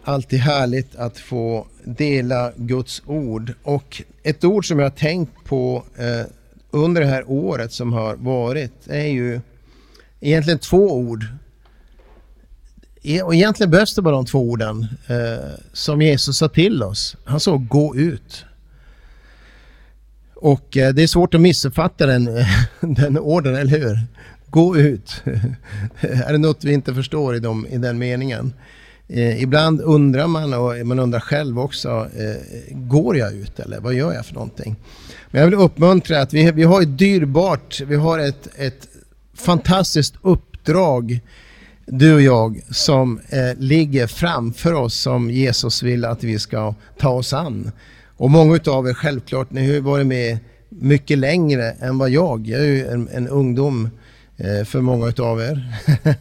alltid härligt att få dela Guds ord. Och ett ord som jag har tänkt på under det här året som har varit är ju egentligen två ord. Och egentligen behövs det bara de två orden som Jesus sa till oss. Han sa gå ut. Och det är svårt att missuppfatta den orden, eller hur? Gå ut. Är det något vi inte förstår i den meningen? Ibland undrar man, och man undrar själv också, går jag ut eller vad gör jag för någonting? Men jag vill uppmuntra att vi har ett dyrbart, vi har ett fantastiskt uppdrag, du och jag, som ligger framför oss, som Jesus vill att vi ska ta oss an. Och många av er, självklart, ni har ju varit med mycket längre än vad jag är ju en ungdom för många av er.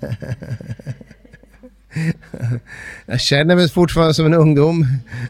Jag känner mig fortfarande som en ungdom.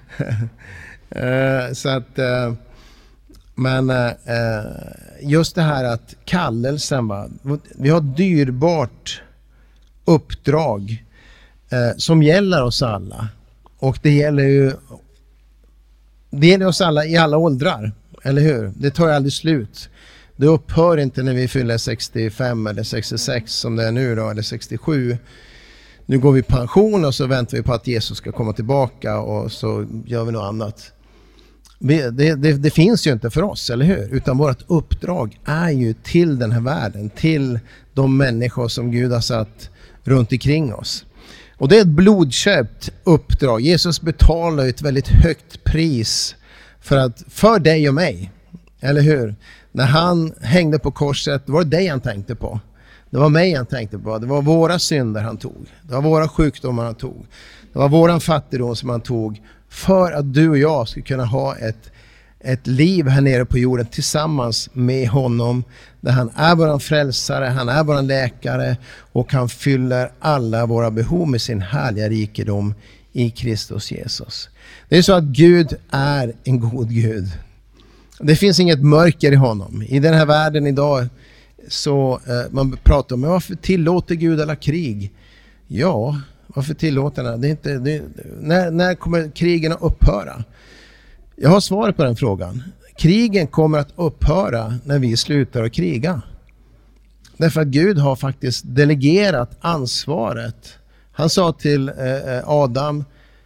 Så att, men just det här att kallelsen, va? Vi har ett dyrbart uppdrag som gäller oss alla. Och det gäller oss alla i alla åldrar, eller hur? Det tar ju aldrig slut. Det upphör inte när vi fyller 65 eller 66 som det är nu då, eller 67. Nu går vi i pension och så väntar vi på att Jesus ska komma tillbaka och så gör vi något annat. Det finns ju inte för oss, eller hur? Utan vårt uppdrag är ju till den här världen, till de människor som Gud har satt runt omkring oss. Och det är ett blodköpt uppdrag. Jesus betalar ett väldigt högt pris för dig och mig, eller hur? När han hängde på korset, det var det han tänkte på. Det var mig han tänkte på. Det var våra synder han tog. Det var våra sjukdomar han tog. Det var våran fattigdom som han tog. För att du och jag ska kunna ha ett liv här nere på jorden tillsammans med honom. Där han är våran frälsare, han är våran läkare. Och han fyller alla våra behov med sin härliga rikedom i Kristus Jesus. Det är så att Gud är en god Gud. Det finns inget mörker i honom. I den här världen idag så man pratar om, men varför tillåter Gud alla krig? Ja, varför tillåter han? När kommer krigen att upphöra? Jag har svaret på den frågan. Krigen kommer att upphöra när vi slutar att kriga. Därför att Gud har faktiskt delegerat ansvaret. Han sa till Adam,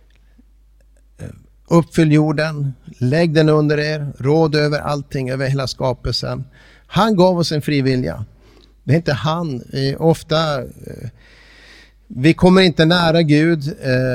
uppfyll jorden, lägg den under er, råd över allting, över hela skapelsen. Han gav oss en fri vilja. Det är inte han. Ofta vi kommer inte nära Gud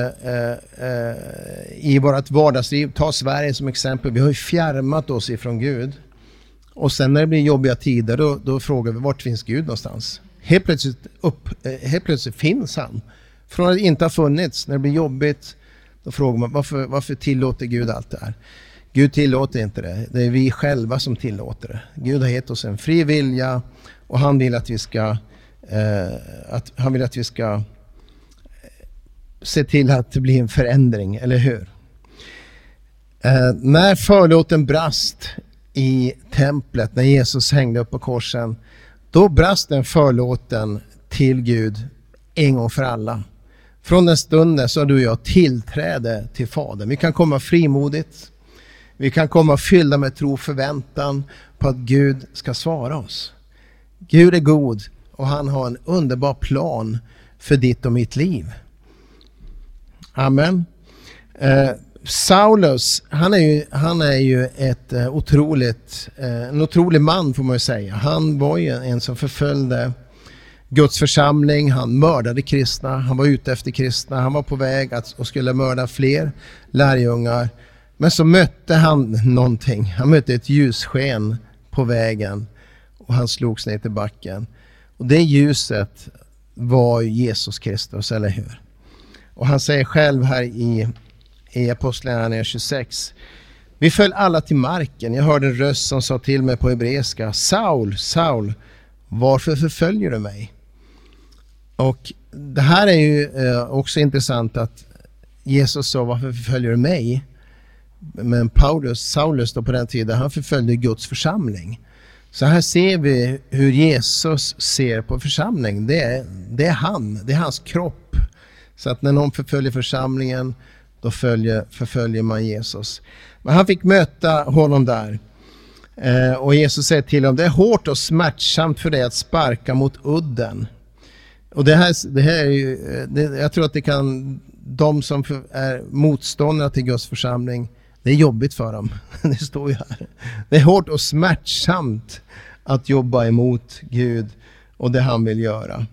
i vårt vardagsliv. Ta Sverige som exempel. Vi har ju fjärmat oss ifrån Gud. Och sen när det blir jobbiga tider då frågar vi, vart finns Gud någonstans? Helt plötsligt finns han. Från att inte ha funnits, när det blir jobbigt, då frågar man, varför tillåter Gud allt det här? Gud tillåter inte det. Det är vi själva som tillåter det. Gud har gett oss en fri vilja och han vill att vi ska se till att det blir en förändring, eller hur? När förlåten brast i templet, när Jesus hängde upp på korsen, då brast den förlåten till Gud en gång för alla. Från den stunden så har du och jag tillträde till Fadern. Vi kan komma frimodigt. Vi kan komma fyllda med tro och förväntan på att Gud ska svara oss. Gud är god och han har en underbar plan för ditt och mitt liv. Amen. Saulus, han är ju en otrolig man får man ju säga. Han var ju en som förföljde Guds församling, han mördade kristna, han var ute efter kristna, han var på väg och skulle mörda fler lärjungar. Men så mötte han någonting, han mötte ett ljussken på vägen och han slogs ner till backen. Och det ljuset var Jesus Kristus, eller hur? Och han säger själv här i Apostlagärningarna 26. Vi föll alla till marken. Jag hörde en röst som sa till mig på hebreiska. Saul, Saul, varför förföljer du mig? Och det här är ju också intressant att Jesus sa, varför förföljer du mig? Men Saulus då på den tiden, han förföljde Guds församling. Så här ser vi hur Jesus ser på församling. Det är han, det är hans kropp. Så att när någon förföljer församlingen, då förföljer man Jesus. Men han fick möta honom där. Och Jesus säger till honom, det är hårt och smärtsamt för dig att sparka mot udden. Och det här är ju, jag tror att det kan, de som är motståndare till Guds församling, det är jobbigt för dem. Det står ju här. Det är hårt och smärtsamt att jobba emot Gud och det han vill göra.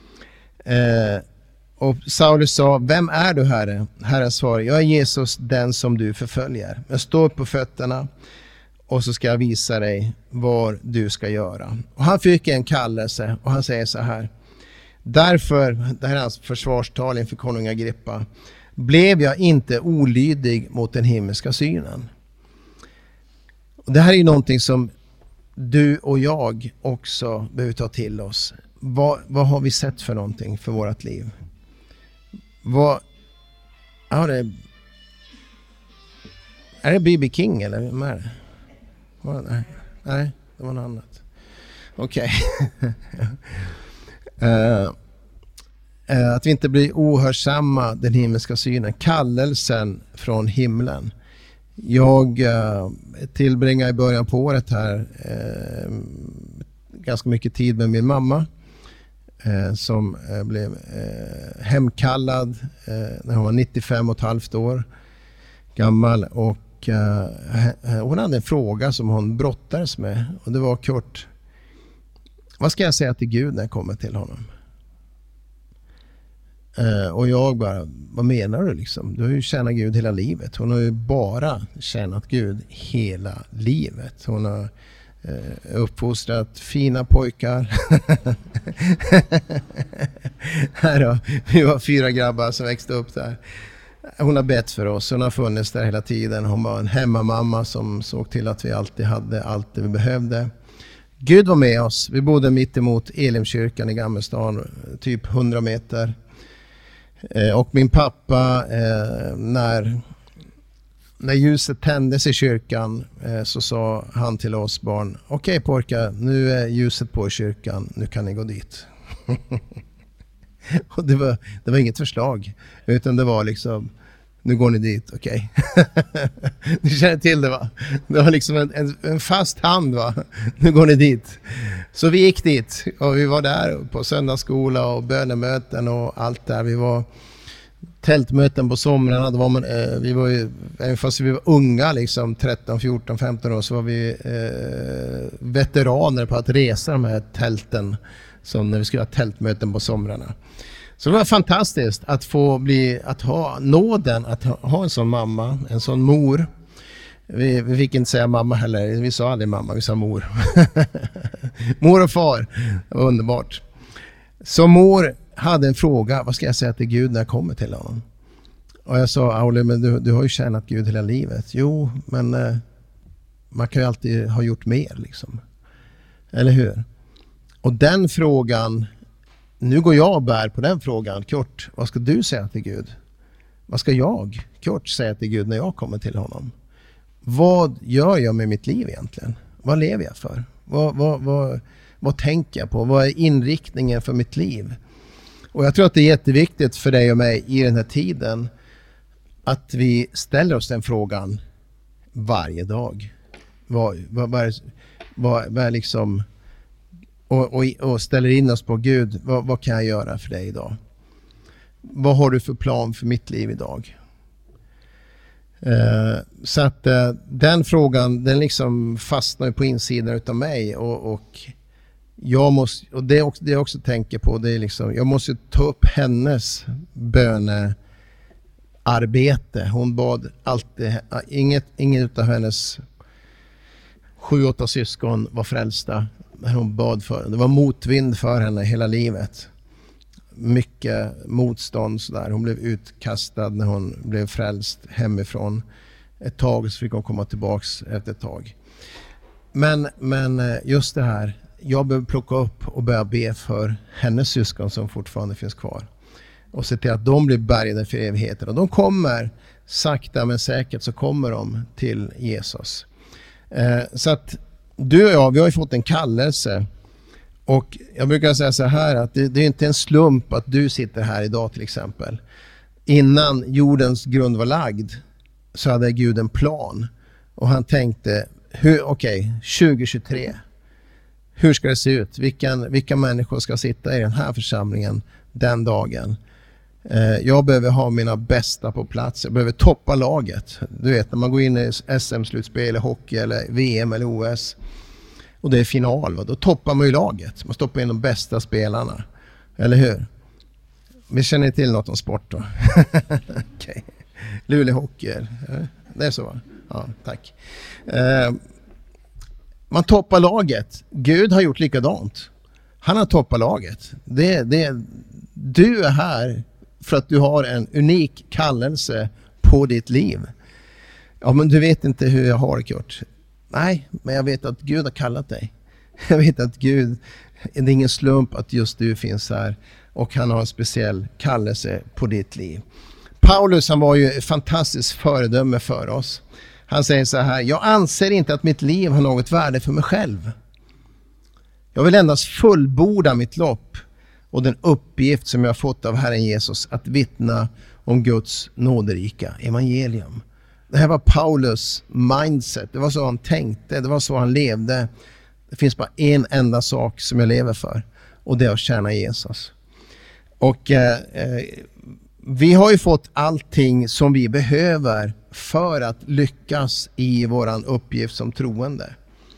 Och Saulus sa, vem är du, Herre? Herren svarade, jag är Jesus, den som du förföljer. Jag står på fötterna och så ska jag visa dig vad du ska göra. Och han fick en kallelse och han säger så här. Därför, det här är hans försvarstal inför konung Agrippa, blev jag inte olydig mot den himmelska synen. Och det här är ju någonting som du och jag också behöver ta till oss. Vad har vi sett för någonting för vårt liv? Är det B.B. King eller vem är det? Nej, det var något annat. Okej. Att vi inte blir ohörsamma den himmelska synen, kallelsen från himlen. Jag tillbringar i början på året här ganska mycket tid med min mamma som blev hemkallad när hon var 95,5 år gammal, och hon hade en fråga som hon brottades med, och det var kort: vad ska jag säga till Gud när jag kommer till honom? Och jag bara, vad menar du liksom? Du har ju tjänat Gud hela livet. Hon har ju bara tjänat Gud hela livet. Hon har uppfostrat fina pojkar. Här då, vi var 4 grabbar som växte upp där. Hon har bett för oss. Hon har funnits där hela tiden. Hon var en hemmamamma som såg till att vi alltid hade allt det vi behövde. Gud var med oss. Vi bodde mitt emot Elimkyrkan i Gammelstad, typ 100 meter. Och min pappa, när ljuset tändes i kyrkan, så sa han till oss barn: okej pojkar, nu är ljuset på i kyrkan, nu kan ni gå dit. Och det var inget förslag, utan det var liksom, nu går ni dit, okej. Ni känner till det, va? Det var liksom en fast hand, va? Nu går ni dit. Så vi gick dit och vi var där på söndagsskola och bönemöten och allt där. Vi var tältmöten på somrarna. Då var man, vi var ju, även fast vi var unga, liksom 13, 14, 15 år, så var vi veteraner på att resa de här tälten, som när vi skulle ha tältmöten på somrarna. Så det var fantastiskt att att ha nåden att ha en sån mamma, en sån mor. Vi fick inte säga mamma heller, vi sa aldrig mamma, vi sa mor. Mor och far, det var underbart. Så mor hade en fråga: vad ska jag säga till Gud när jag kommer till honom? Och jag sa: Auli, men du har ju tjänat Gud hela livet. Jo, men man kan ju alltid ha gjort mer liksom. Eller hur? Och den frågan, nu går jag och bär på den frågan. Kurt, vad ska du säga till Gud? Vad ska jag, Kurt, säga till Gud när jag kommer till honom? Vad gör jag med mitt liv egentligen? Vad lever jag för? Vad tänker jag på? Vad är inriktningen för mitt liv? Och jag tror att det är jätteviktigt för dig och mig i den här tiden att vi ställer oss den frågan varje dag. Vad är liksom, och ställer in oss på Gud, vad kan jag göra för dig idag? Vad har du för plan för mitt liv idag? Så att den frågan, den liksom fastnar på insidan utav mig, och jag måste, och det jag också tänker på, det är liksom, jag måste ta upp hennes bönearbete. Hon bad alltid, ingen utav hennes 7-8 syskon var frälsta, men hon bad för, det var motvind för henne hela livet. Mycket motstånd sådär. Hon blev utkastad när hon blev frälst hemifrån. Ett tag så fick hon komma tillbaks efter ett tag. Men just det här, jag behöver plocka upp och börja be för hennes syskon som fortfarande finns kvar. Och se till att de blir bärgade för evigheten. Och de kommer, sakta men säkert så kommer de till Jesus. Så att du och jag, vi har ju fått en kallelse. Och jag brukar säga så här, att det är inte en slump att du sitter här idag till exempel. Innan jordens grund var lagd så hade Gud en plan. Och han tänkte, okej, 2023. Hur ska det se ut? Vilka människor ska sitta i den här församlingen den dagen? Jag behöver ha mina bästa på plats. Jag behöver toppa laget. Du vet, när man går in i SM-slutspel, hockey eller VM eller OS och det är final, då toppar man ju laget. Man stoppar in de bästa spelarna. Eller hur? Vi känner till något om sport då. Okay. Luleå Hockey. Det är så. Ja, tack. Man toppar laget. Gud har gjort likadant. Han har toppat laget. Du är här för att du har en unik kallelse på ditt liv. Ja, men du vet inte hur jag har gjort. Nej, men jag vet att Gud har kallat dig. Jag vet att Gud, det är ingen slump att just du finns här och han har en speciell kallelse på ditt liv. Paulus, han var ju ett fantastiskt föredöme för oss. Han säger så här: jag anser inte att mitt liv har något värde för mig själv. Jag vill endast fullborda mitt lopp och den uppgift som jag har fått av Herren Jesus att vittna om Guds nåderika evangelium. Det här var Paulus mindset. Det var så han tänkte. Det var så han levde. Det finns bara en enda sak som jag lever för. Och det är att tjäna Jesus. Och vi har ju fått allting som vi behöver för att lyckas i våran uppgift som troende.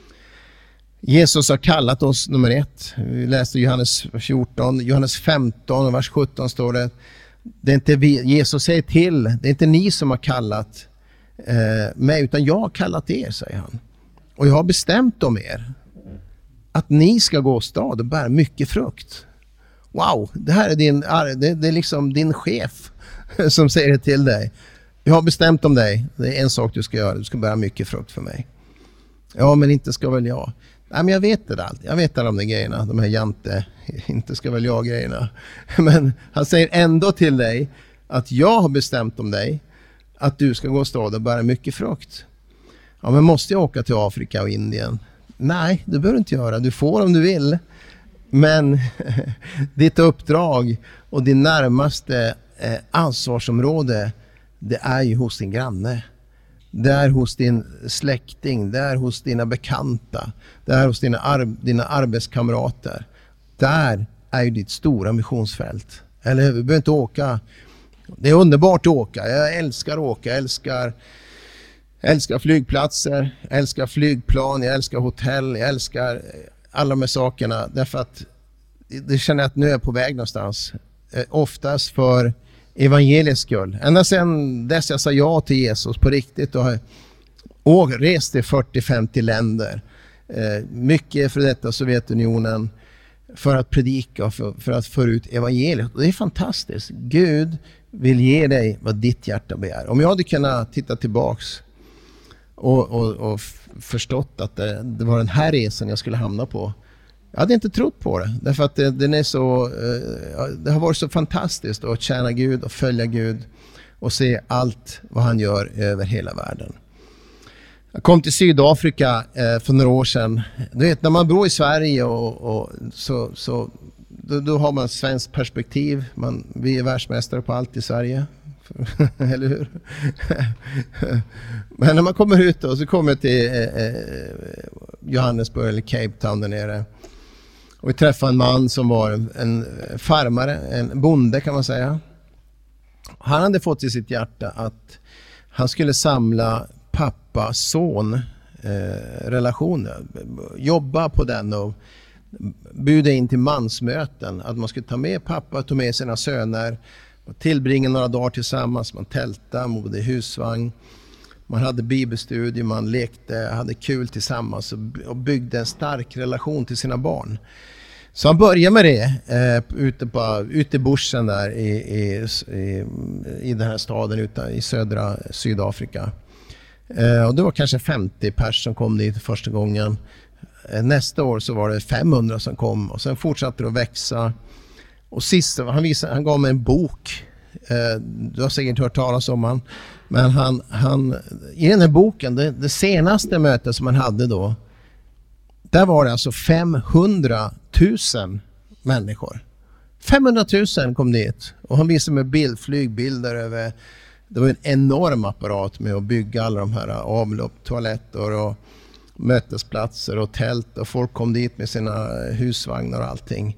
Jesus har kallat oss nummer 1. Vi läste Johannes 14. Johannes 15 vers 17 står det. Det är inte vi, Jesus säger till. Det är inte ni som har kallat mig, utan jag har kallat er, säger han. Och jag har bestämt om er att ni ska gå åstad och bära mycket frukt. Wow, det här är det är liksom din chef som säger det till dig. Jag har bestämt om dig. Det är en sak du ska göra. Du ska bära mycket frukt för mig. Ja, men inte ska väl jag. Nej, men jag vet det allt. Jag vet alla de där grejerna. De här jante, inte ska väl jag grejerna. Men han säger ändå till dig att jag har bestämt om dig att du ska gå åstad och bära mycket frukt. Ja, men måste jag åka till Afrika och Indien? Nej, det behöver du inte göra. Du får om du vill. Men ditt uppdrag och din närmaste ansvarsområde, det är ju hos din granne. Det är hos din släkting, det är hos dina bekanta, det är hos dina arbetskamrater. Där är ju ditt stora missionsfält. Eller hur? Vi behöver inte åka. Det är underbart att åka. Jag älskar att åka. Jag älskar flygplatser, jag älskar flygplan, jag älskar hotell, jag älskar alla de här sakerna. Därför att det känner att nu är jag på väg någonstans. Oftast för evangeliets skull. Ända sedan dess jag sa ja till Jesus på riktigt och rest i 40-50 länder. Mycket för detta Sovjetunionen för att predika och för att föra ut evangeliet. Och det är fantastiskt. Gud vill ge dig vad ditt hjärta begär. Om jag hade kunnat titta tillbaks och förstått att det var den här resan jag skulle hamna på. Jag hade inte trott på det. Därför att den är så, det har varit så fantastiskt att tjäna Gud och följa Gud och se allt vad han gör över hela världen. Jag kom till Sydafrika för några år sedan. Du vet, när man bor i Sverige då har man ett svenskt perspektiv. Vi är världsmästare på allt i Sverige. Eller hur? Men när man kommer ut och så kommer till Johannesburg eller Cape Town där nere. Och vi träffade en man som var en farmare, en bonde kan man säga. Han hade fått i sitt hjärta att han skulle samla pappa-son relationer. Jobba på den och bjuda in till mansmöten. Att man skulle ta med pappa, ta med sina söner. Tillbringa några dagar tillsammans. Man tältade, man bodde i husvagn. Man hade bibelstudier, man lekte, hade kul tillsammans och byggde en stark relation till sina barn. Så han började med det ute i bushen där i den här staden i södra Sydafrika. Och det var kanske 50 pers som kom dit första gången. Nästa år så var det 500 som kom och sen fortsatte det att växa. Och sist, han gav mig en bok. Du har säkert hört talas om han. Men han i den här boken, det senaste mötet som han hade då, där var det alltså 500 000 människor. 500 000 kom dit. Och han visade med flygbilder över... Det var en enorm apparat med att bygga alla de här avlopp, toaletter och mötesplatser och tält. Och folk kom dit med sina husvagnar och allting.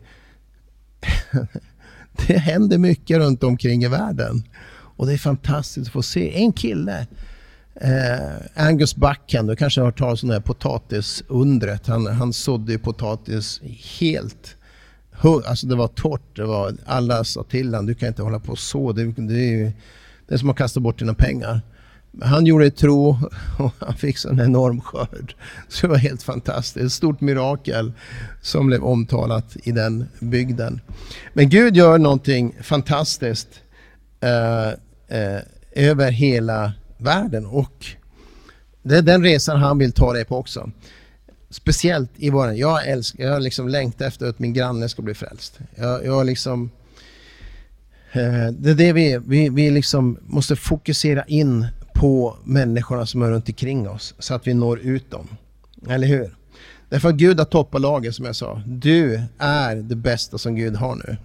Det händer mycket runt omkring i världen. Och det är fantastiskt att få se. En kille, Angus Buchan, du kanske har hört talas om det här potatisundret. Han sådde ju potatis helt... Alltså det var torrt. Alla sa till han, du kan inte hålla på så. Det är som att kasta bort dina pengar. Han gjorde ett tro och han fick en enorm skörd. Så det var helt fantastiskt. Ett stort mirakel som blev omtalat i den bygden. Men Gud gör någonting fantastiskt över hela världen. Och det är den resan han vill ta dig på också. Speciellt i våran. Jag liksom längtar efter att min granne ska bli frälst. Jag liksom... Det är det vi liksom måste fokusera in på människorna som är runt omkring oss så att vi når ut dem. Eller hur? Därför att Gud har toppat laget, som jag sa. Du är det bästa som Gud har nu.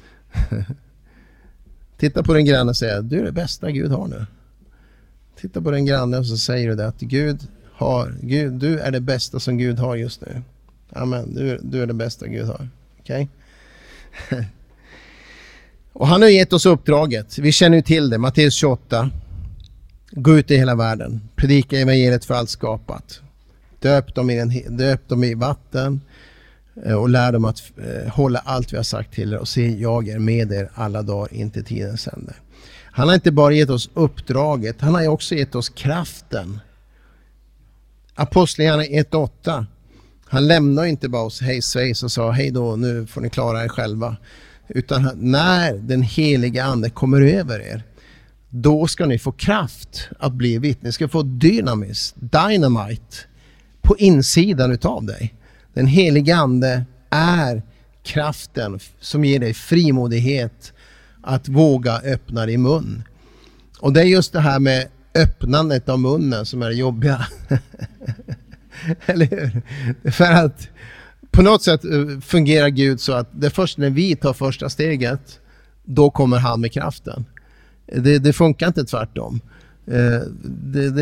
Titta på din granne och säg, du är det bästa Gud har nu. Titta på din granne och så säger du det, att du är det bästa som Gud har just nu. Amen, du är det bästa Gud har. Okej? Okay? Och han har gett oss uppdraget. Vi känner ju till det. Matteus 28. Gå ut i hela världen. Predika evangeliet för allt skapat. Döp dem i vatten. Och lär dem att hålla allt vi har sagt till er. Och se, jag är med er alla dagar in till tidens ände. Han har inte bara gett oss uppdraget. Han har också gett oss kraften. Apostlagärningarna 1:8. Han lämnar inte bara oss hej svejs och sa hej då, nu får ni klara er själva. Utan när den heliga ande kommer över er, då ska ni få kraft att bli vittnen. Ni ska få dynamite på insidan utav dig. Den heliga ande är kraften som ger dig frimodighet att våga öppna din mun. Och det är just det här med öppnandet av munnen som är det jobbiga. Eller hur? För att på något sätt fungerar Gud så att det är först när vi tar första steget, då kommer han med kraften. Det funkar inte tvärtom. Det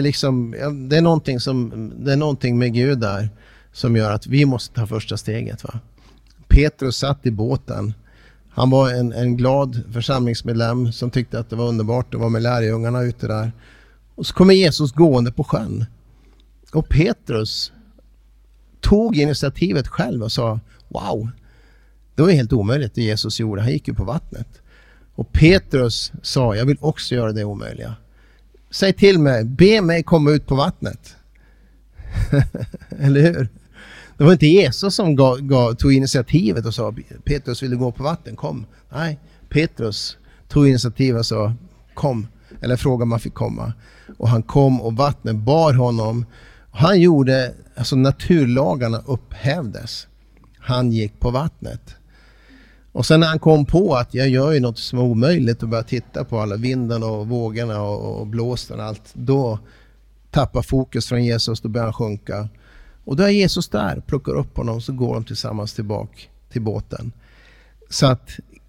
är någonting med Gud där som gör att vi måste ta första steget. Va? Petrus satt i båten. Han var en glad församlingsmedlem som tyckte att det var underbart att vara med lärjungarna ute där. Och så kommer Jesus gående på sjön. Och Petrus tog initiativet själv och sa, wow, det var helt omöjligt det Jesus gjorde. Han gick ju på vattnet. Och Petrus sa, jag vill också göra det omöjliga. Säg till mig, be mig komma ut på vattnet. Eller hur? Det var inte Jesus som tog initiativet och sa, Petrus, vill du gå på vatten? Kom. Nej, Petrus tog initiativet och sa, kom. Eller frågade om han fick komma. Och han kom och vattnet bar honom. Han gjorde, alltså naturlagarna upphävdes. Han gick på vattnet. Och sen när han kom på att jag gör ju något som är omöjligt och började titta på alla vindarna och vågorna och blåsten och allt. Då tappar fokus från Jesus, då börjar han sjunka. Och då är Jesus där, plockar upp honom, så går de tillsammans tillbaka till båten. Så att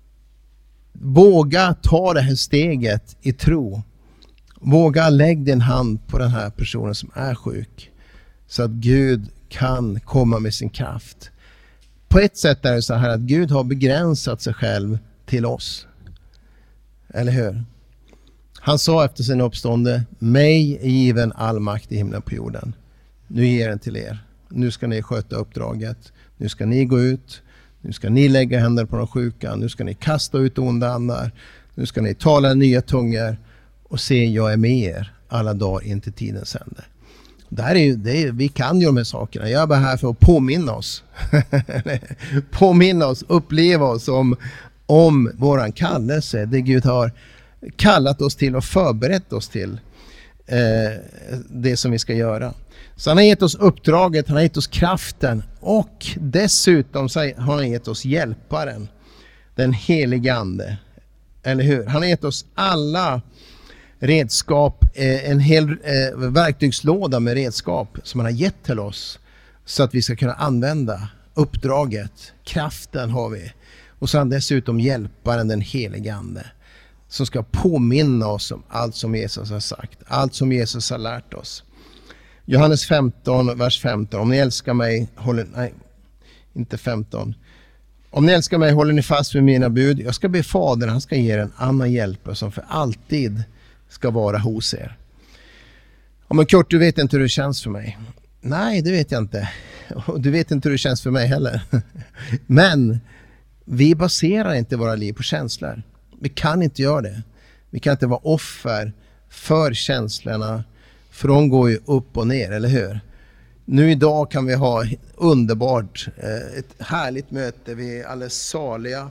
våga ta det här steget i tro. Våga lägga din hand på den här personen som är sjuk. Så att Gud kan komma med sin kraft. På ett sätt är det så här att Gud har begränsat sig själv till oss. Eller hur? Han sa efter sin uppståndelse, mig är given all makt i himlen på jorden. Nu ger den till er. Nu ska ni sköta uppdraget. Nu ska ni gå ut. Nu ska ni lägga händer på de sjuka. Nu ska ni kasta ut onda andar. Nu ska ni tala nya tungor. Och se, jag är med er alla dagar in till tidens ände. Vi kan ju de här sakerna. Jag är bara här för att påminna oss. Påminna oss, uppleva oss om våran kallelse. Det Gud har kallat oss till och förberett oss till. Det som vi ska göra. Så han har gett oss uppdraget, han har gett oss kraften. Och dessutom så har han gett oss hjälparen. Den heliga ande. Eller hur? Han har gett oss alla redskap, en hel verktygslåda med redskap som han har gett till oss så att vi ska kunna använda uppdraget. Kraften har vi. Och så har han dessutom hjälparen, den helige ande, som ska påminna oss om allt som Jesus har sagt, allt som Jesus har lärt oss. Johannes 15, vers 15. Om ni älskar mig, inte 15. Om ni älskar mig håller ni fast vid mina bud. Jag ska be Fadern, han ska ge er en annan hjälpare som för alltid ska vara hos er. Men Kurt, du vet inte hur det känns för mig. Nej, det vet jag inte. Och du vet inte hur det känns för mig heller. Men vi baserar inte våra liv på känslor. Vi kan inte göra det. Vi kan inte vara offer för känslorna. För de går ju upp och ner, eller hur? Nu idag kan vi ha underbart, ett härligt möte. Vi är alldeles saliga.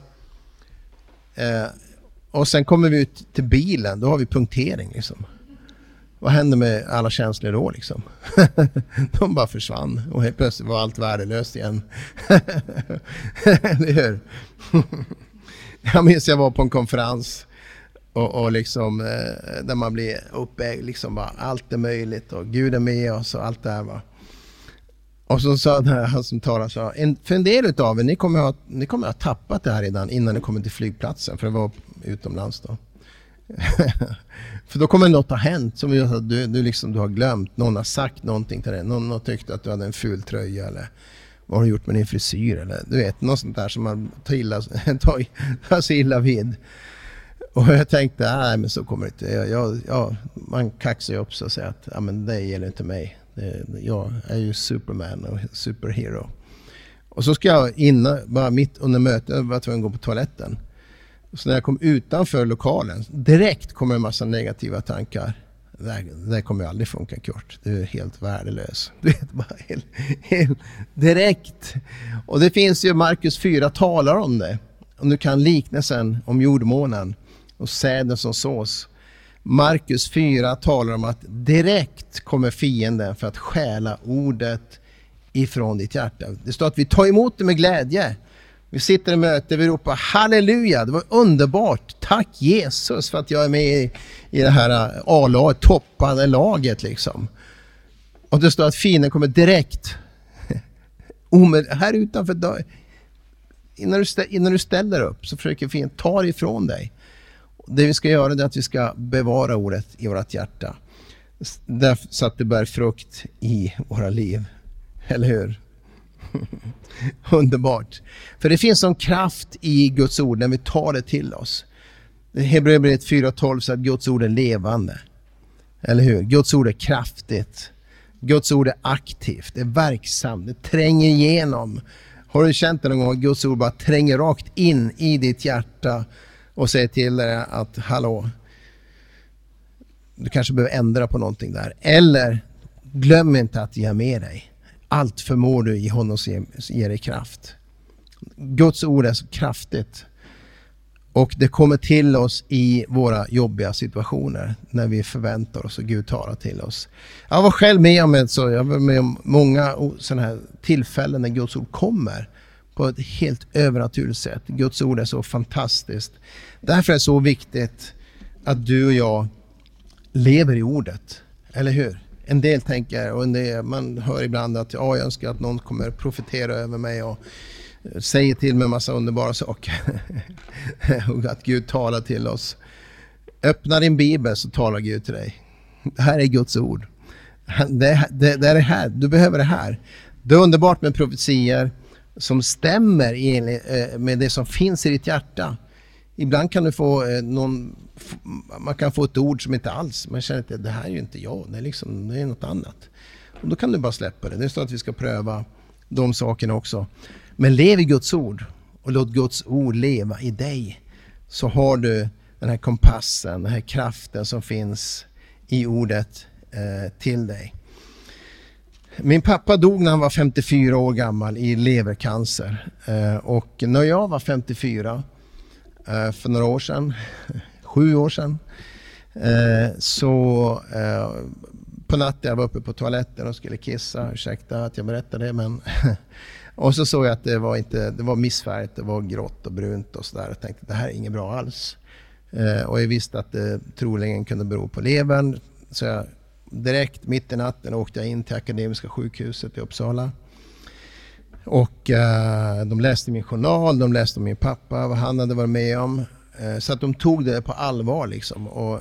Och sen kommer vi ut till bilen. Då har vi punktering liksom. Vad hände med alla känslor då liksom? De bara försvann. Och helt plötsligt var allt värdelöst igen. Det hör. Jag minns jag var på en konferens. Och liksom, där man blir uppe liksom bara, allt är möjligt. Och Gud är med oss och allt det här va. Och så sa han som talade, så för en del utav er, ni kommer ha tappat det här redan innan ni kommer till flygplatsen. För det var utomlands då. För då kommer något ha hänt som gör att du har glömt. Någon har sagt någonting till dig. Någon har tyckt att du hade en ful tröja. Eller vad har du gjort med din frisyr? Eller du vet, något sånt där som man tar sig illa vid. Och jag tänkte, nej men så kommer det inte. Man kaxar ju upp sig och säger att ja, men det gäller inte mig. Jag är ju Superman och superhero. Och så ska jag bara mitt under mötet var tvungen att gå på toaletten. Så när jag kom utanför lokalen, direkt kommer en massa negativa tankar. Det kommer ju aldrig funka, Kurt. Du är helt värdelös. Du vet, bara helt direkt. Och det finns ju, Markus 4 talar om det. Om du kan liknelsen om jordmånen och säden som sås. Markus 4 talar om att direkt kommer fienden för att stjäla ordet ifrån ditt hjärta. Det står att vi tar emot det med glädje. Vi sitter i möte, vi ropar halleluja, det var underbart. Tack Jesus för att jag är med i det här A-laget, toppade laget liksom. Och det står att fienden kommer direkt. Här utanför dörren. Innan du ställer upp så försöker fienden ta det ifrån dig. Det vi ska göra är att vi ska bevara ordet i vårt hjärta. Så att det bär frukt i våra liv. Eller hur? Underbart. För det finns en kraft i Guds ord när vi tar det till oss. Hebreerbrevet 4:12 säger att Guds ord är levande. Eller hur? Guds ord är kraftigt. Guds ord är aktivt, det är verksamt, det tränger igenom. Har du känt det någon gång att Guds ord bara tränger rakt in i ditt hjärta och säger till dig att hallå, du kanske behöver ändra på någonting där. Eller glöm inte att ge med dig. Allt förmår du i honom som ger dig kraft. Guds ord är så kraftigt. Och det kommer till oss i våra jobbiga situationer när vi förväntar oss och Gud talar till oss. Jag var själv med om många sådana här tillfällen när Guds ord kommer på ett helt övernaturligt sätt. Guds ord är så fantastiskt. Därför är det så viktigt att du och jag lever i ordet. Eller hur? En del tänker, och man hör ibland att jag önskar att någon kommer profetera över mig och säger till mig en massa underbara saker. Och att Gud talar till oss. Öppna din bibel så talar Gud till dig. Det här är Guds ord. Det är det här. Du behöver det här. Det är underbart med profetier som stämmer med det som finns i ditt hjärta. Ibland kan du få man kan få ett ord som inte alls, man känner att det här är ju inte jag, det är något annat. Och då kan du bara släppa det. Det står att vi ska pröva de sakerna också. Men lev i Guds ord och låt Guds ord leva i dig. Så har du den här kompassen, den här kraften som finns i ordet till dig. Min pappa dog när han var 54 år gammal i levercancer. Och när jag var 54 för några år sedan, 7 år sedan, så på natten jag var uppe på toaletten och skulle kissa, ursäkta att jag berättade det, men och så såg jag att det var missfärgat, det var grått och brunt och sådär. Jag tänkte att det här är inget bra alls. Och jag visste att det troligen kunde bero på levern. Så jag direkt mitt i natten åkte jag in till Akademiska sjukhuset i Uppsala. Och de läste min journal, de läste om min pappa, vad han hade varit med om. Så att de tog det på allvar liksom. Och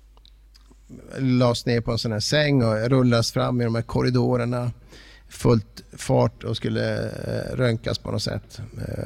lades ner på en sån här säng och rullades fram i de här korridorerna. Fullt fart och skulle röntgas på något sätt.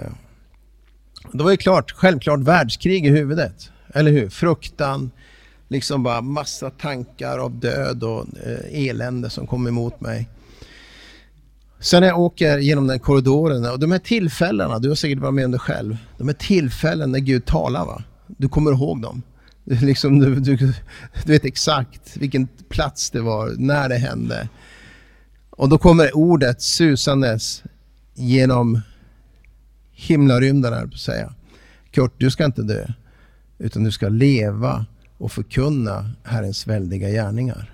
Det var ju självklart världskrig i huvudet. Eller hur? Fruktan, liksom bara massa tankar av död och elände som kom emot mig. Sen när jag åker genom den korridoren och de här tillfällena, du har säkert varit med om det själv. De här tillfällen när Gud talar, va? Du kommer ihåg dem. Liksom, du vet exakt vilken plats det var, när det hände. Och då kommer ordet susandes genom himlarymden, här på att säga. Kurt, du ska inte dö, utan du ska leva och förkunna Herrens väldiga gärningar.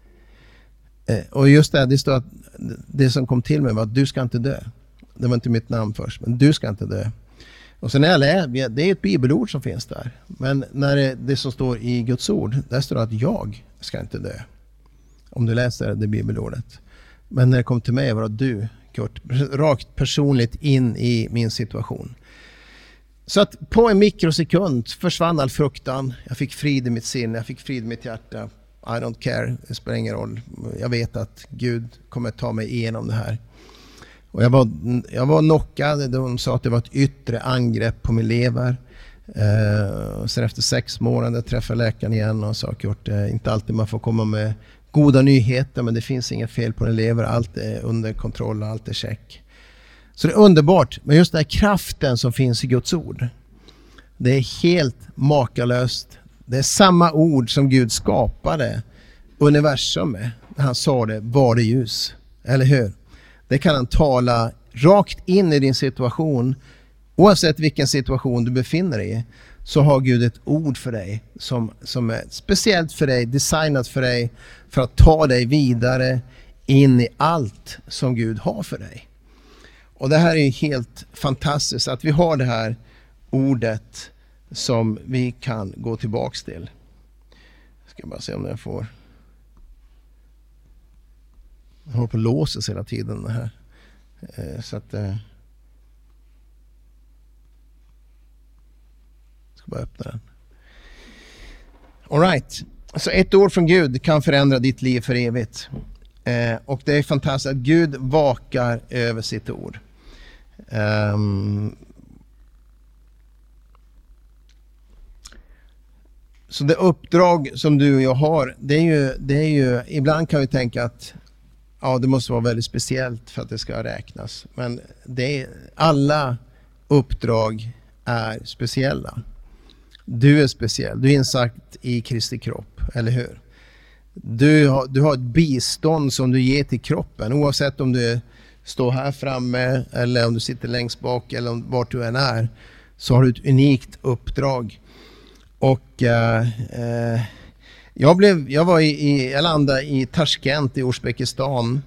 Och just det står att det som kom till mig var att du ska inte dö. Det var inte mitt namn först, men du ska inte dö. Och sen det är ett bibelord som finns där. Men när det som står i Guds ord, där står det att jag ska inte dö. Om du läser det bibelordet. Men när det kom till mig var det du, Kurt, rakt personligt in i min situation. Så att på en mikrosekund försvann all fruktan. Jag fick frid i mitt sinne, jag fick frid i mitt hjärta. I don't care, det spelar ingen roll. Jag vet att Gud kommer ta mig igenom det här. Och jag var knockad. De sa att det var ett yttre angrepp på min lever. Sen efter 6 månader träffade läkaren igen och sa att det är inte alltid man får komma med goda nyheter, men det finns inget fel på din lever. Allt är under kontroll och allt är check. Så det är underbart. Men just den här kraften som finns i Guds ord, det är helt makalöst. Det är samma ord som Gud skapade universum med. När han sa det, var det ljus. Eller hur? Det kan han tala rakt in i din situation. Oavsett vilken situation du befinner dig i, så har Gud ett ord för dig som är speciellt för dig, designat för dig, för att ta dig vidare in i allt som Gud har för dig. Och det här är helt fantastiskt att vi har det här ordet som vi kan gå tillbaks till. Jag ska bara se om jag får. Jag håller på att låsas hela tiden det här. Så att jag ska bara öppna den. All right. Så ett ord från Gud kan förändra ditt liv för evigt. Och det är fantastiskt att Gud vakar över sitt ord. Så det uppdrag som du och jag har, det är ju ibland kan vi tänka att det måste vara väldigt speciellt för att det ska räknas. Men alla uppdrag är speciella. Du är speciell. Du är insagt i Kristi kropp, eller hur? Du har ett bistånd som du ger till kroppen. Oavsett om du står här framme eller om du sitter längst bak eller vart du än är, så har du ett unikt uppdrag. Och jag landade i Tashkent i Uzbekistan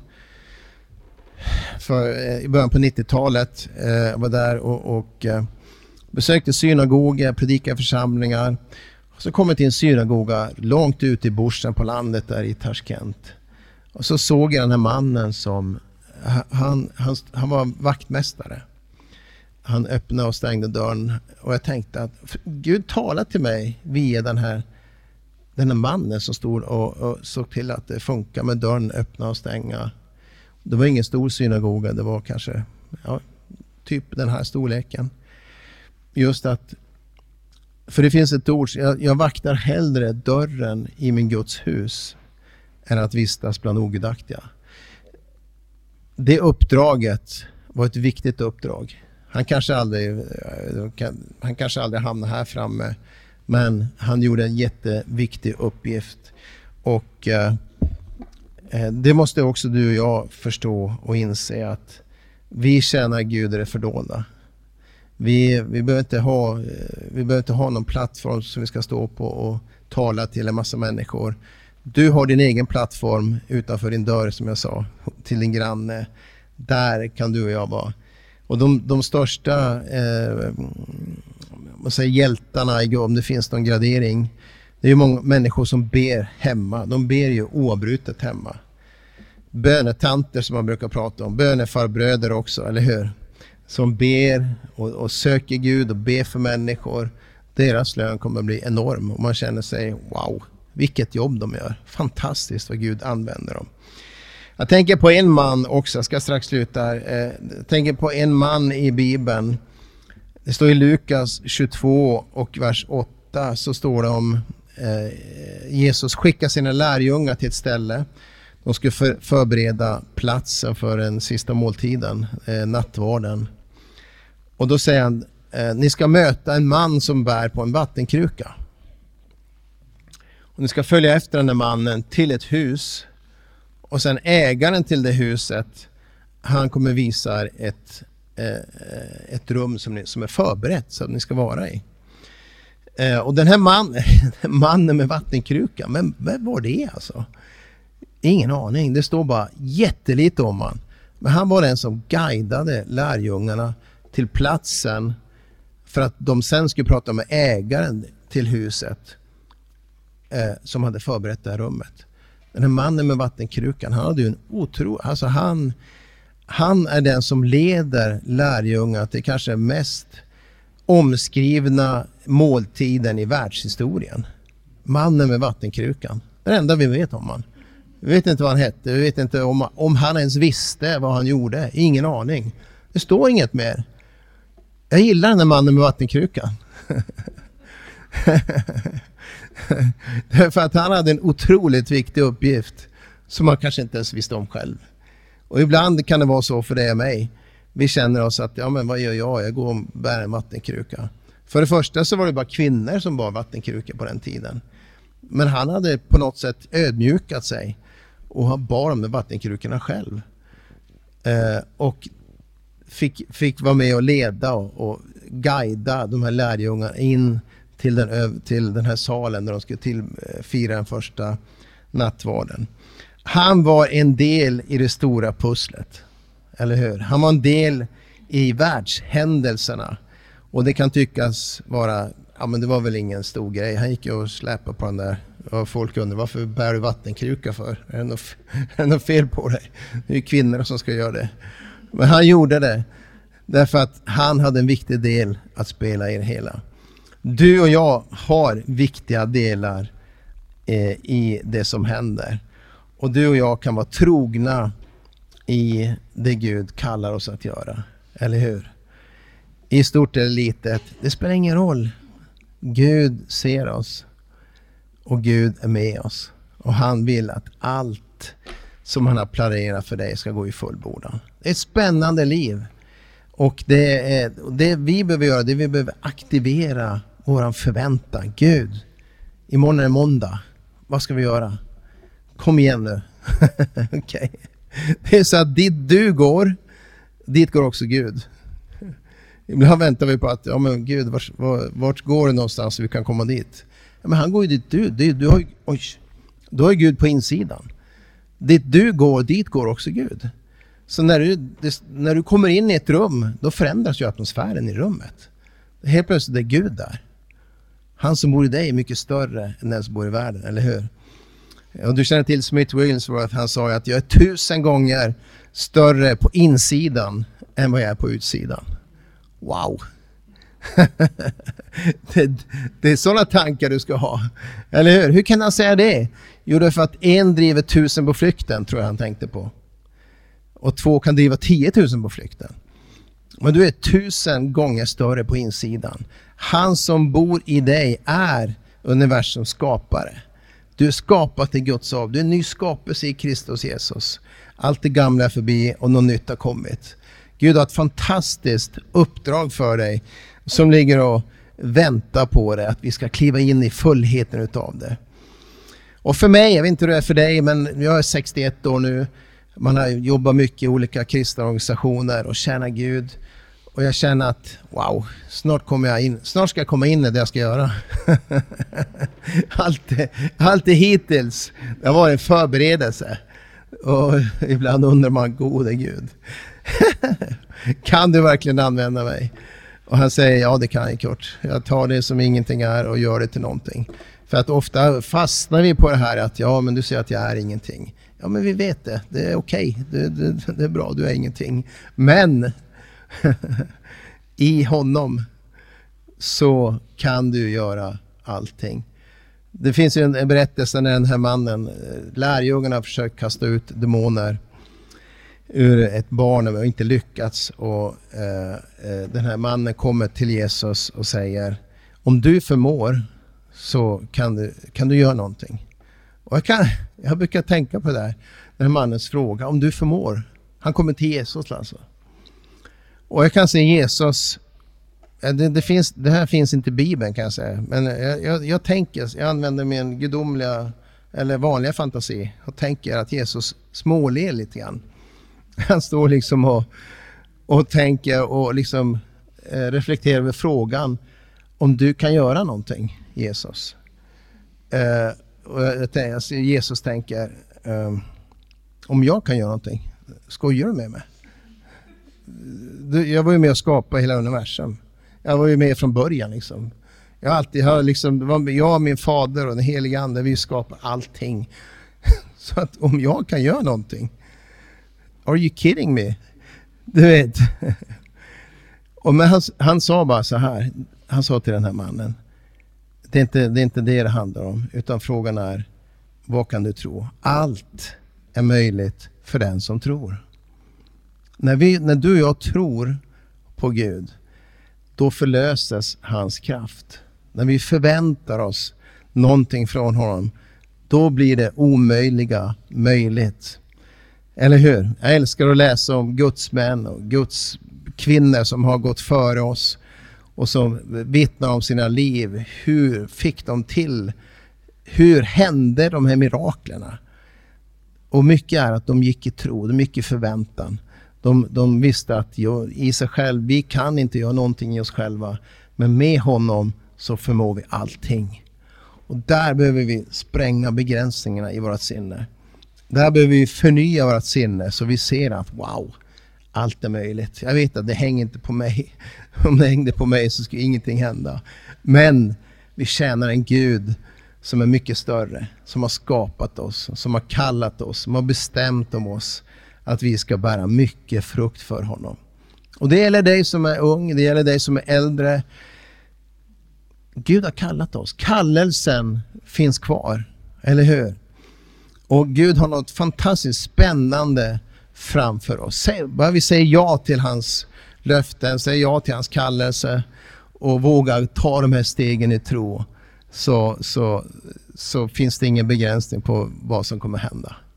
i början på 90-talet. Jag var där och besökte synagoga, predikade församlingar. Så kom jag till en synagoga långt ut i bushen på landet där i Tashkent. Och så såg jag den här mannen som han var vaktmästare. Han öppnade och stängde dörren och jag tänkte att Gud talade till mig via den här mannen som stod och såg till att det funkar med dörren öppna och stänga. Det var ingen stor synagoga, det var kanske typ den här storleken. Just att, för det finns ett ord, jag vaktar hellre dörren i min Guds hus än att vistas bland ogudaktiga. Det uppdraget var ett viktigt uppdrag. Han kanske aldrig hamnade här framme, men han gjorde en jätteviktig uppgift. Och det måste också du och jag förstå och inse att vi tjänar Gud i det fördolda. Vi behöver inte ha någon plattform som vi ska stå på och tala till en massa människor. Du har din egen plattform utanför din dörr, som jag sa, till din granne. Där kan du och jag vara. Och de största hjältarna, om det finns någon gradering, det är ju många människor som ber hemma. De ber ju oavbrutet hemma. bönetanter som man brukar prata om, bönefarbröder också, eller hur? Som ber och söker Gud och ber för människor. Deras lön kommer att bli enorm och man känner sig, wow, vilket jobb de gör. Fantastiskt vad Gud använder dem. Jag tänker på en man också, jag ska strax sluta här. Jag tänker på en man i Bibeln. Det står i Lukas 22 och vers 8 så står det om Jesus skickar sina lärjungar till ett ställe. De skulle förbereda platsen för den sista måltiden, nattvarden. Och då säger han, ni ska möta en man som bär på en vattenkruka. Och ni ska följa efter den här mannen till ett hus. Och sen ägaren till det huset, han kommer visa ett rum som är förberett så att ni ska vara i. Och den här mannen med vattenkruka, men vad var det alltså? Ingen aning, det står bara jättelite om han. Men han var den som guidade lärjungarna till platsen för att de sen skulle prata med ägaren till huset som hade förberett det här rummet. Den här mannen med vattenkrukan, han hade ju en alltså han är den som leder lärjungar till kanske mest omskrivna måltiden i världshistorien. Mannen med vattenkrukan. Det enda vi vet om han. Vi vet inte vad han hette. Vi vet inte om han ens visste vad han gjorde. Ingen aning. Det står inget mer. Jag gillar den här mannen med vattenkrukan. För att han hade en otroligt viktig uppgift som man kanske inte ens visste om själv. Och ibland kan det vara så för dig och mig. Vi känner oss att, ja men vad gör jag? Jag går och bär en vattenkruka. För det första så var det bara kvinnor som bar vattenkruka på den tiden. Men han hade på något sätt ödmjukat sig och han bar med vattenkrukorna själv. Och fick vara med och leda och guida de här lärjungarna in till den här salen där de skulle fira den första nattvarden. Han var en del i det stora pusslet. Eller hur? Han var en del i världshändelserna. Och det kan tyckas vara, ja men det var väl ingen stor grej. Han gick ju och släpade på den där. Och folk undrar, varför bär du vattenkruka för? Är det något fel på dig? Det är ju kvinnor som ska göra det. Men han gjorde det. Därför att han hade en viktig del att spela i det hela. Du och jag har viktiga delar i det som händer. Och du och jag kan vara trogna i det Gud kallar oss att göra. Eller hur? I stort eller litet, det spelar ingen roll. Gud ser oss. Och Gud är med oss. Och han vill att allt som han har planerat för dig ska gå i fullbordan. Det är ett spännande liv. Och det vi behöver göra, det vi behöver aktivera våran förväntan. Gud, imorgon är det måndag. Vad ska vi göra? Kom igen nu. Okej. Det är så att dit går också Gud. Ibland väntar vi på att, ja men Gud, vart går det någonstans så vi kan komma dit? Ja, men han går ju dit du har Gud på insidan. Dit du går, dit går också Gud. Så när du kommer in i ett rum, då förändras ju atmosfären i rummet. Helt plötsligt är Gud där. Han som bor i dig är mycket större än den som bor i världen, eller hur? Och du känner till Smith Wigglesworth, han sa att jag är 1000 gånger större på insidan än vad jag är på utsidan. Wow! det är sådana tankar du ska ha. Eller hur? Hur kan han säga det? Jo, det är för att en driver 1000 på flykten, tror jag han tänkte på. Och 2 kan driva 10 000 på flykten. Men du är 1000 gånger större på insidan. Han som bor i dig är universums skapare. Du är skapad till Guds av. Du är en ny skapelse i Kristus Jesus. Allt det gamla är förbi och något nytt har kommit. Gud har ett fantastiskt uppdrag för dig som ligger och väntar på det. Att vi ska kliva in i fullheten utav det. Och för mig, jag vet inte hur det är för dig, men jag är 61 år nu. Man har jobbat mycket i olika kristna organisationer och tjänar Gud. Och jag känner att, wow, snart ska jag komma in i det jag ska göra. allt hittills, det har varit en förberedelse. Och ibland undrar man, gode Gud. Kan du verkligen använda mig? Och han säger, ja det kan jag Kurt. Jag tar det som ingenting är och gör det till någonting. För att ofta fastnar vi på det här att ja, men du säger att jag är ingenting. Ja, men vi vet det. Det är okej. Det är bra, du är ingenting. Men i honom så kan du göra allting. Det finns ju en berättelse när den här mannen, lärjungarna har försökt kasta ut demoner ur ett barn och inte lyckats. Och den här mannen kommer till Jesus och säger, om du förmår så kan du göra någonting. Och jag brukar tänka på det där, den här mannens fråga, om du förmår. Han kommer till Jesus alltså. Och jag kan se Jesus, det här finns inte i Bibeln kan jag säga, men jag använder min gudomliga eller vanliga fantasi och tänker att Jesus småler lite grann. Han står liksom och tänker och liksom reflekterar över frågan, om du kan göra någonting, Jesus. Och Jesus tänker, om jag kan göra någonting, skojar du med mig? Jag var ju med och skapade hela universum. Jag var ju med från början liksom. Jag och min fader och den heliga ande, vi skapar allting. Så att om jag kan göra någonting, are you kidding me? Du vet. Men han sa bara så här. Han sa till den här mannen, det är inte det handlar om, utan frågan är, vad kan du tro? Allt är möjligt för den som tror. När du och jag tror på Gud, då förlöses hans kraft. När vi förväntar oss någonting från honom, då blir det omöjliga möjligt. Eller hur? Jag älskar att läsa om Guds män och Guds kvinnor som har gått före oss och som vittnar om sina liv. Hur fick de till? Hur hände de här miraklerna? Och mycket är att de gick i tro, de gick i förväntan. De visste att i sig själv, vi kan inte göra någonting i oss själva. Men med honom så förmår vi allting. Och där behöver vi spränga begränsningarna i vårt sinne. Där behöver vi förnya vårt sinne så vi ser att wow, allt är möjligt. Jag vet att det hänger inte på mig. Om det hängde på mig så skulle ingenting hända. Men vi tjänar en Gud som är mycket större. Som har skapat oss, som har kallat oss, som har bestämt om oss. Att vi ska bära mycket frukt för honom. Och det gäller dig som är ung, det gäller dig som är äldre. Gud har kallat oss. Kallelsen finns kvar, eller hur? Och Gud har något fantastiskt spännande framför oss. Bara vi säger ja till hans löften, säger ja till hans kallelse och vågar ta de här stegen i tro, så finns det ingen begränsning på vad som kommer hända.